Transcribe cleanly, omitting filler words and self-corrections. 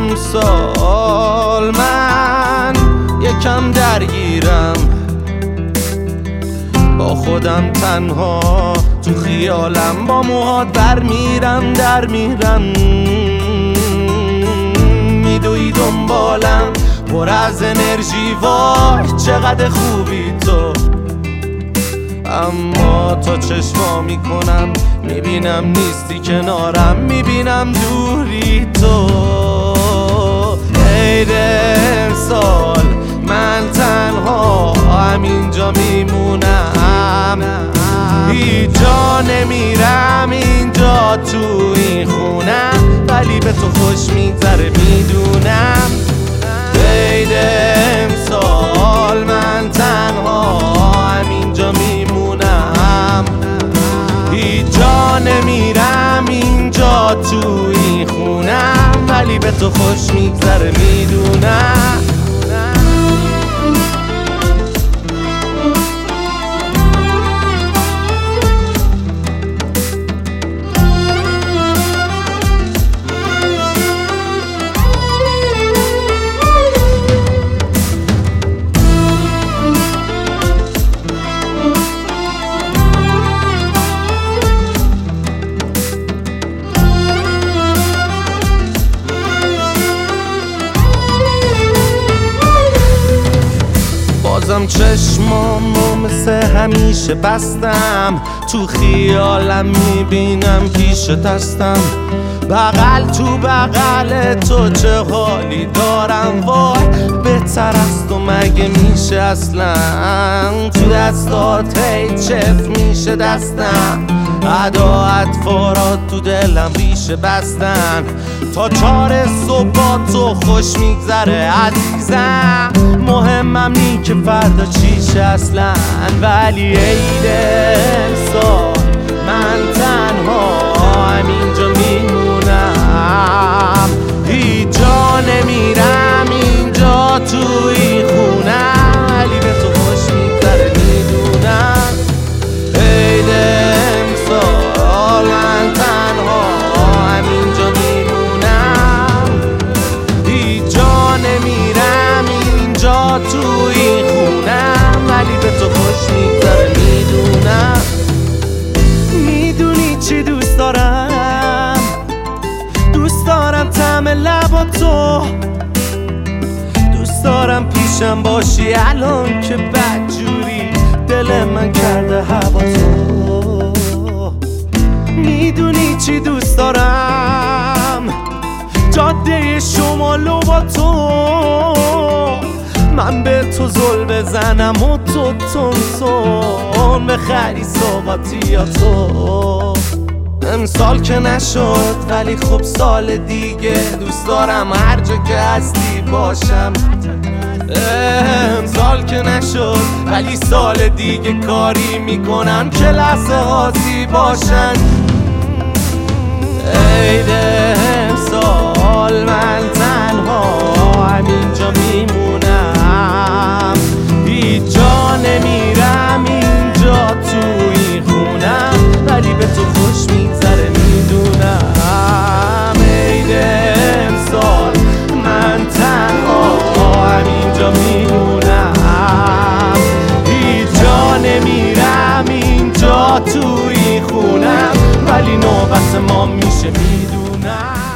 امسال من یکم درگیرم، با خودم تنها تو خیالم، با موهات برمیرم در میرم، میدوی دنبالم پر از انرژی، وای چقدر خوبی تو. اما تا چشما میکنم میبینم نیستی کنارم، میبینم دوری تو. عید امسال من تنها همینجا میمونم، هیچ جا نمیرم اینجا تو این خونم، ولی به تو خوش میگذره میدونم. عید امسال من تنها همینجا میمونم، هیچ جا نمیرم اینجا تو این خونم، ولی به تو خوش میگذره میدونم. بازم چشمامو مثل همیشه بستم، تو خیالم میبینم پیش دستم، بغل تو بغل تو چه حالی دارم، وای بهتر از تو مگه میشه اصلا، تو دستات هی چف میشه دستم، ادا اطفارات تو دلم ریشه بستن، تا 4 صبح تو خوش میگذره عزیزم، مهمم نی که فردا چیشه اصلا، ولی عید امسال من تنها همینجا میمونم، هیچ جا نمیرم اینجا تو این خونم، ولی به تو خوش میگذره میدونم. عید امسال من تنها همینجا میمونم، هیچ جا نمیرم اینجا تو این خونم، ولی به تو خوش میگذره میدونم. میدونی چی دوست دارم؟ دوست دارم طعم لبا تو، دوست دارم پیشم باشی الان که بدجوری دل من کرده هوا تو. میدونی چی دوست دارم؟ جاده شمالو با تو، من به تو زل بزنم و تو تون بخری سوقاتی تو. امسال که نشد ولی خب سال دیگه دوست دارم هر جا که هستی باشم. امسال که نشد ولی سال دیگه کاری میکنم که لحظه هاتی باشن. عید امسال من تنها همینجا میمونم، هیچ جا نمیرم اینجا تو این خونم، ولی به تو خوش میگذره میدونم. عید امسال من تنها همینجا میمونم، هیچ جا نمیرم اینجا تو این خونم، ولی نوبت ما میشه میدونم.